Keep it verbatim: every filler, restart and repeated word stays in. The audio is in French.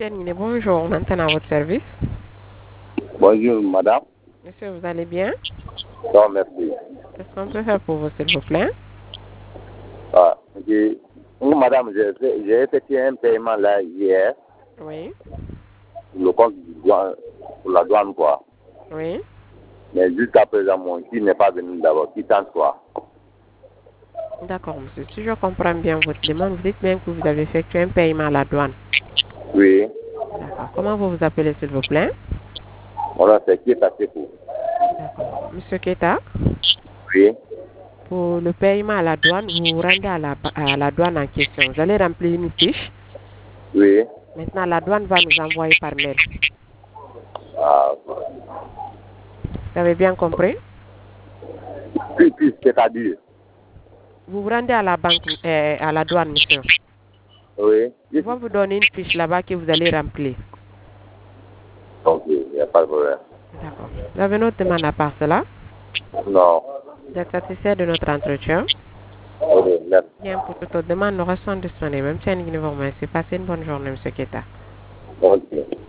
Terminé. Bonjour, maintenant à votre service. Bonjour, madame. Monsieur, vous allez bien? Non, merci. Qu'est-ce qu'on peut faire pour vous, s'il vous plaît? Ah, j'ai- oui, madame, j'ai fait- j'ai effectué un paiement là hier Oui, pour le compte du douane- pour la douane, quoi. oui. Mais jusqu'à présent, mon fils n'est pas venu d'abord. Qui t'en soit. D'accord, monsieur. Si je comprends bien votre demande, vous dites bien que vous avez effectué un paiement à la douane. Oui. D'accord. Comment vous vous appelez, s'il vous plaît? Mon nom, c'est qui passé pour. D'accord. Monsieur Keta, Oui. pour le paiement à la douane, vous vous rendez à la, à la douane en question. Vous allez remplir une fiche. Oui. Maintenant, la douane va nous envoyer par mail. Ah, Vous avez bien compris? puis, puis, c'est-à-dire. Vous vous rendez à la banque, euh, à la douane, monsieur. Oui. Ils vont vous donner une fiche là-bas que vous allez remplir. Donc, il n'y a pas de problème. D'accord. Vous avez une autre demande à part cela? Non. Vous êtes satisfait de notre entretien? Ok, merci. Bien, pour toute autre demande, nous restons disponibles. Même si vous remercie. Passez une bonne journée, monsieur Keta. Ok.